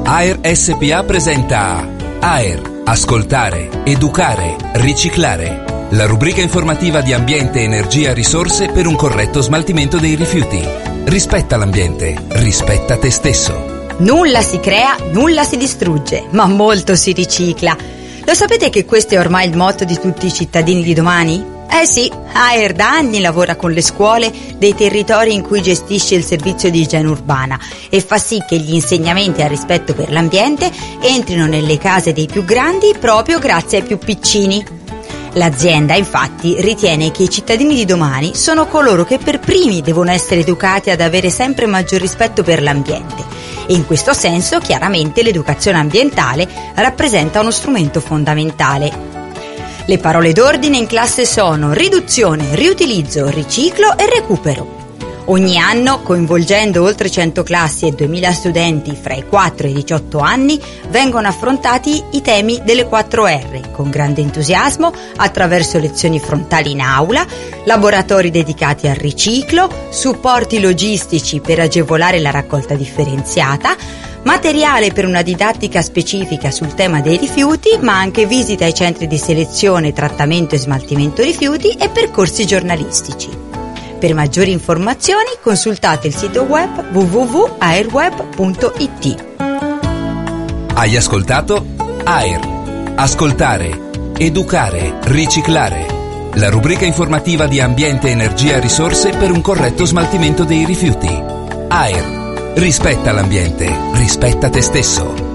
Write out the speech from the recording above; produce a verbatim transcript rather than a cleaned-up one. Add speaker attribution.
Speaker 1: A E R S P A presenta A E R, ascoltare, educare, riciclare. La rubrica informativa di ambiente, energia, risorse per un corretto smaltimento dei rifiuti. Rispetta l'ambiente, rispetta te stesso.
Speaker 2: Nulla si crea, nulla si distrugge, ma molto si ricicla. Lo sapete che questo è ormai il motto di tutti i cittadini di domani? Eh sì, A E R da anni lavora con le scuole dei territori in cui gestisce il servizio di igiene urbana e fa sì che gli insegnamenti al rispetto per l'ambiente entrino nelle case dei più grandi proprio grazie ai più piccini. L'azienda infatti ritiene che i cittadini di domani sono coloro che per primi devono essere educati ad avere sempre maggior rispetto per l'ambiente e in questo senso chiaramente l'educazione ambientale rappresenta uno strumento fondamentale. Le parole d'ordine in classe sono riduzione, riutilizzo, riciclo e recupero. Ogni anno, coinvolgendo oltre cento classi e duemila studenti fra i quattro e i diciotto anni, vengono affrontati i temi delle quattro R, con grande entusiasmo, attraverso lezioni frontali in aula, laboratori dedicati al riciclo, supporti logistici per agevolare la raccolta differenziata, materiale per una didattica specifica sul tema dei rifiuti, ma anche visite ai centri di selezione, trattamento e smaltimento rifiuti e percorsi giornalistici. Per maggiori informazioni consultate il sito web w w w punto aerweb punto i t.
Speaker 1: Hai ascoltato A E R, ascoltare, educare, riciclare. La rubrica informativa di ambiente, energia e risorse per un corretto smaltimento dei rifiuti. A E R, rispetta l'ambiente, rispetta te stesso.